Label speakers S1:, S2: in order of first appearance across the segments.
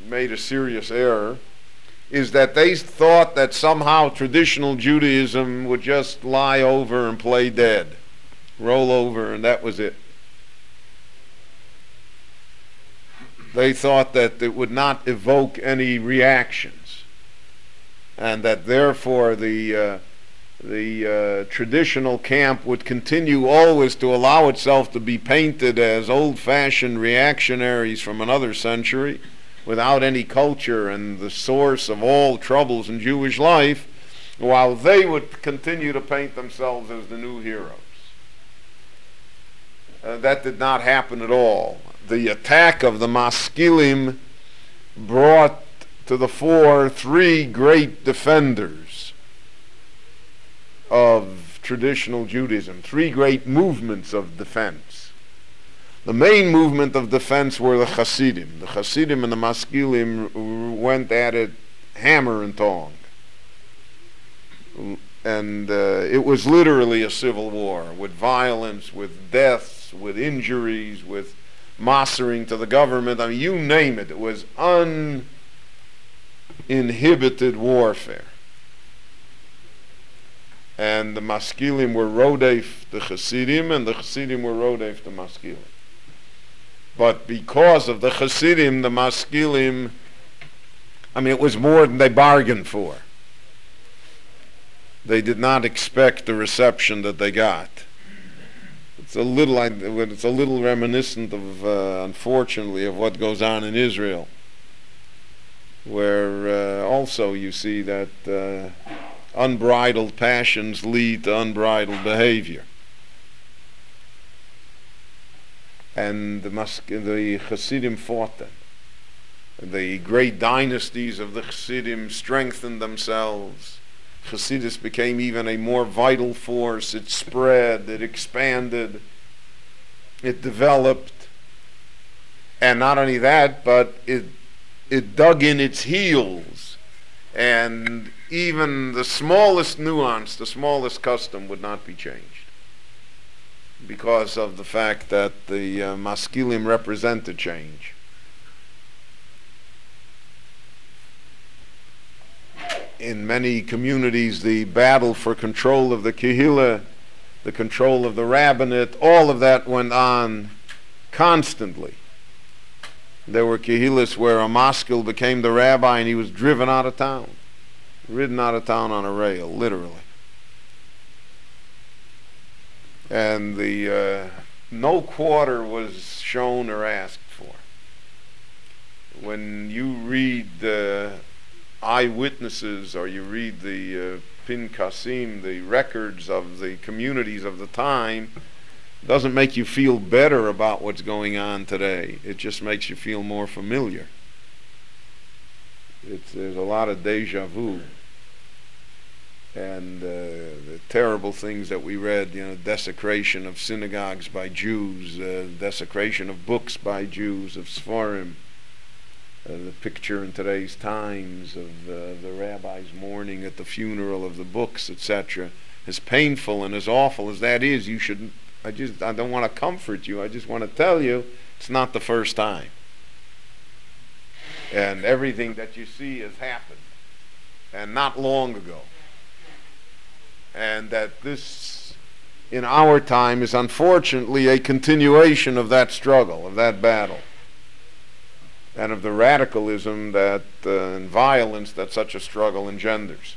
S1: made a serious error, is that they thought that somehow traditional Judaism would just lie over and play dead, roll over, and that was it. They thought that it would not evoke any reactions, and that therefore the traditional camp would continue always to allow itself to be painted as old-fashioned reactionaries from another century, without any culture and the source of all troubles in Jewish life, while they would continue to paint themselves as the new heroes. That did not happen at all. The attack of the Maskilim brought to the fore three great defenders of traditional Judaism, three great movements of defense. The main movement of defense were the Hasidim. The Hasidim and the Maskilim went at it hammer and tong. And it was literally a civil war, with violence, with deaths, with injuries, with mastering to the government. I mean, you name it. It was uninhibited warfare. And the Maskilim were Rodef the Hasidim, and the Hasidim were Rodef the Maskilim. But because of the Hasidim, the Maskilim, I mean, it was more than they bargained for. They did not expect the reception that they got. It's a little reminiscent of, unfortunately, of what goes on in Israel, where also you see that unbridled passions lead to unbridled behavior. And the Hasidim fought them. The great dynasties of the Hasidim strengthened themselves. Hasidus became even a more vital force. It spread, it expanded, it developed. And not only that, but it dug in its heels. And even the smallest nuance, the smallest custom would not be changed, because of the fact that the Maskilim represented change. In many communities, the battle for control of the Kehillah, the control of the rabbinate, all of that went on constantly. There were Kehillahs where a Maskil became the rabbi and he was driven out of town, ridden out of town on a rail, literally. And no quarter was shown or asked for. When you read eyewitnesses, or you read the Pinkasim, the records of the communities of the time, it doesn't make you feel better about what's going on today. It just makes you feel more familiar. There's a lot of deja vu. And the terrible things that we read, desecration of synagogues by Jews, desecration of books by Jews, of Sfarim, the picture in today's Times of the rabbis mourning at the funeral of the books, etc. As painful and as awful as that is, I don't want to comfort you, I just want to tell you it's not the first time. And everything that you see has happened, and not long ago. And that this, in our time, is unfortunately a continuation of that struggle, of that battle, and of the radicalism and violence that such a struggle engenders.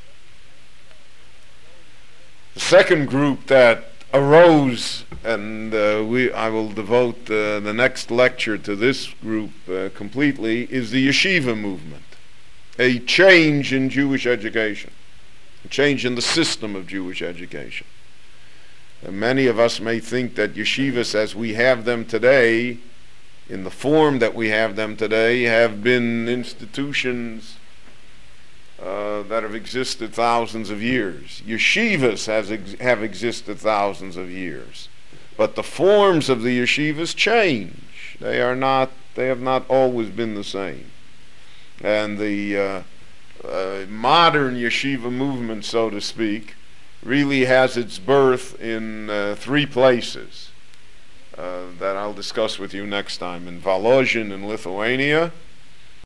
S1: The second group that arose, and I will devote the next lecture to this group completely, is the yeshiva movement, a change in Jewish education, a change in the system of Jewish education. Many of us may think that yeshivas as we have them today, in the form that we have them today, have been institutions that have existed thousands of years. Yeshivas have existed thousands of years, but the forms of the yeshivas change. They have not always been the same. And the modern yeshiva movement, so to speak, really has its birth in three places that I'll discuss with you next time: in Volozhin in Lithuania,